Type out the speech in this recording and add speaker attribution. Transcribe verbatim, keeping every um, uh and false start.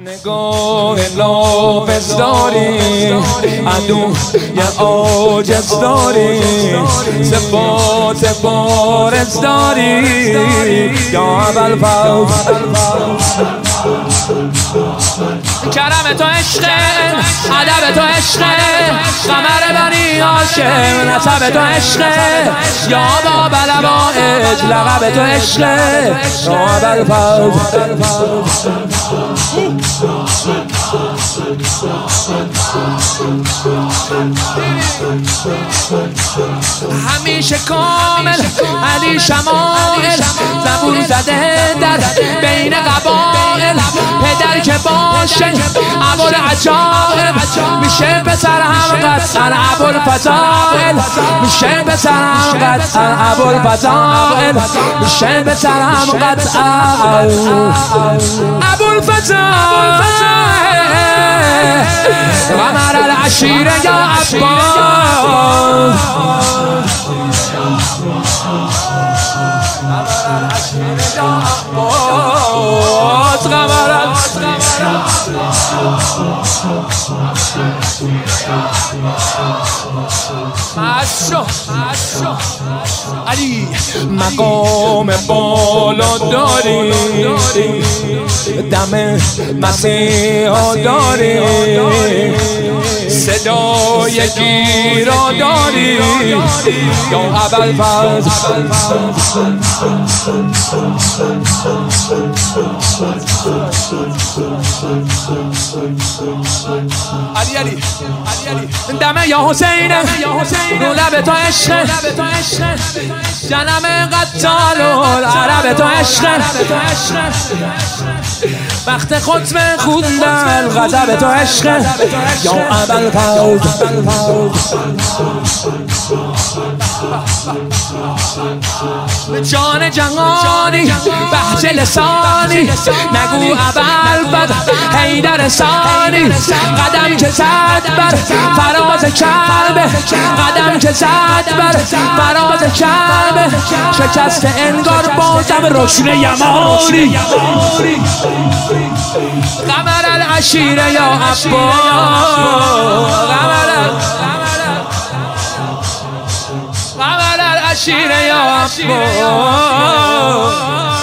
Speaker 1: نگاه لافظ داری عدو یه عاجز داری صفات بارز داری یا ابوالفضل کرم تو عشق ادب تو عشق قمر بنی هاشم نسب تو عشق یا باب لبائج لقب تو عشق یا ابوالفضل همیشه کامل علی شمائل زبون زده در بین قبائل پدر که باشه ابوالعجائب میشه پسر هم قطعا ابوالفضائل میشه پسر هم قطعا ابوالفضائل میشه پسر هم قطعا ابوالفضائل قمر العشیره یا عباس قمر علی مقام بالا داری دم مسیحا داری صدای گیرا داری یا ابوالفضل علی علی دم یا حسین رو لب تو عشق جنم قتال العرب تو عشق وقت خطبه خوندن غضب تو عشق یا ابوالفضل جان جهانی بهجه لسانی نگو ابوالفضل حیدر ثانی قدم که زد بر فراز کعبه قدم که زد بر فراز کعبه شکست انگار بازم رکن یمانی قمر العشیره یا عباس قمر العشیره یا عباس